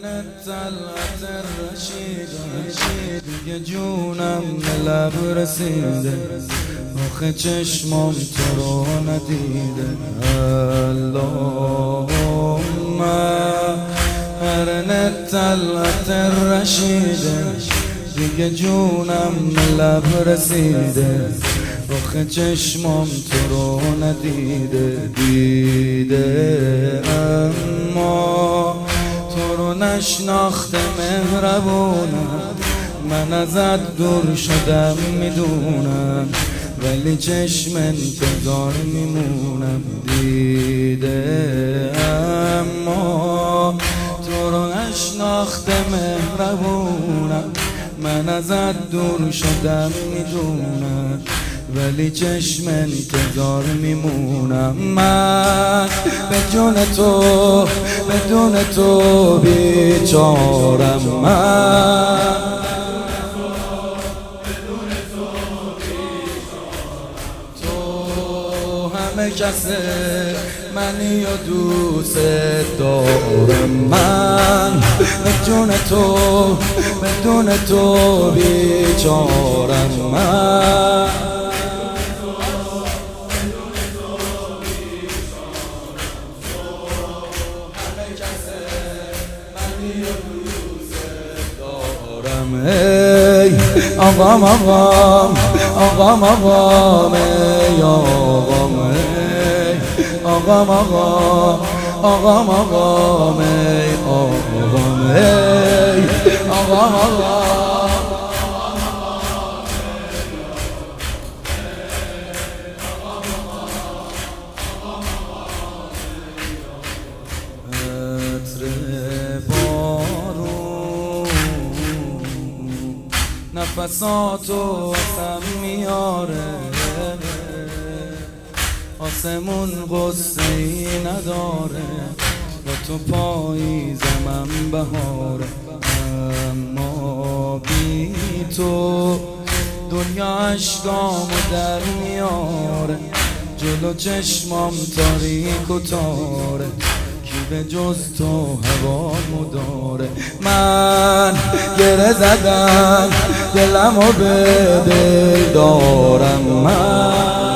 طلعت الرشید دیگه جونم به لب رسیده، آخه چشمام تو رو ندیده. اللهم قرن طلعت الرشیده دیگه جونم به لب رسیده، آخه چشمام تو رو ندیده. دیده اما تو رو نشناخته مهربونم، من ازت دور شدم میدونم، ولی چشم انتظار میمونم. دیده اما تو رو نشناخته مهربونم، من ازت دور شدم میدونم، ولی چشم انتظار میمونم. من به جون تو بدون تو بیچارم، من تو همه کسه منی و دوست دارم. من به جون تو بدون تو بیچارم، من ای آقام آقام آقام آقام ای آقام، ای آقام آقام آقام آقام ای آقام، ای آقام آقام. نفساتو واسم میاره، آسمون غصه ای نداره، با تو پاییزمم بهاره. اما بی تو دنیا اشکامو در میاره، جلو چشمام تاریک و تاره، به جز تو هوامو داره. من گره زدم دلمو به دل دارم، من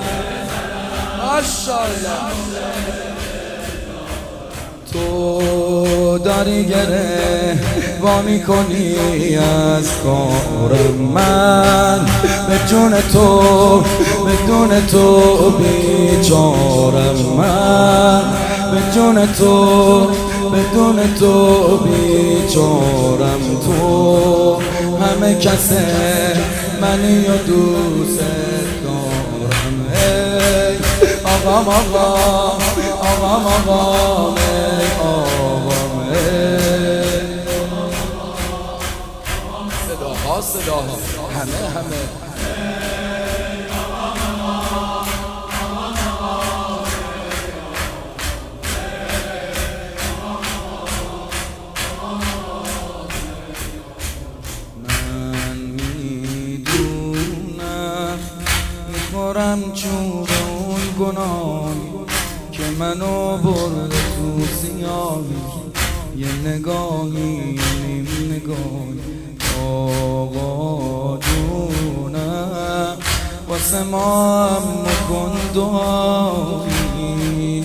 تو داری گره وا میکنی از کارم. من به جون تو بدون تو بیچارم، من به جون تو بدون تو بیچارم. تو همه کسه منی و دوست دارم. ای آقام آقام آقام آقام ای آقام، صداها همه چوب اون گناهی که منو برده تو سیاهی، یه نگاهی نیم نگاهی. آقا جونم واسه ما هم مکن دعایی،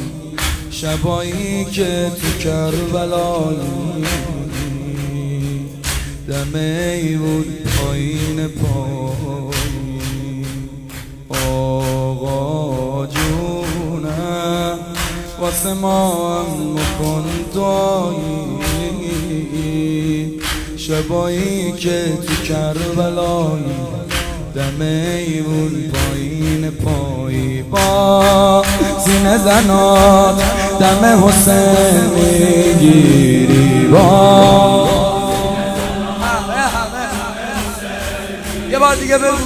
شبایی که تو کربلایی دمه بود پایین پایی. آقا جونم واسه ما هم مکن دعایی، شبایی که تو کربلایی دمه ایمون پایین پایی. با سینه زنات دم حسین میگیری، با یه بار دیگه بگو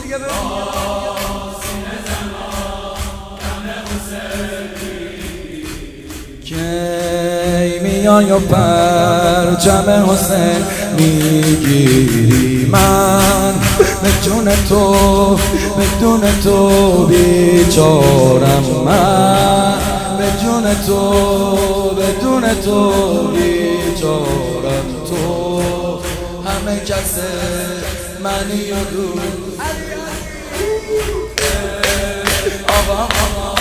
کی میای و پرچم حسین میگیری. من به جون تو بدون تو بیچارم، من بدون تو بیچارم تو همه کس منی و دو آقا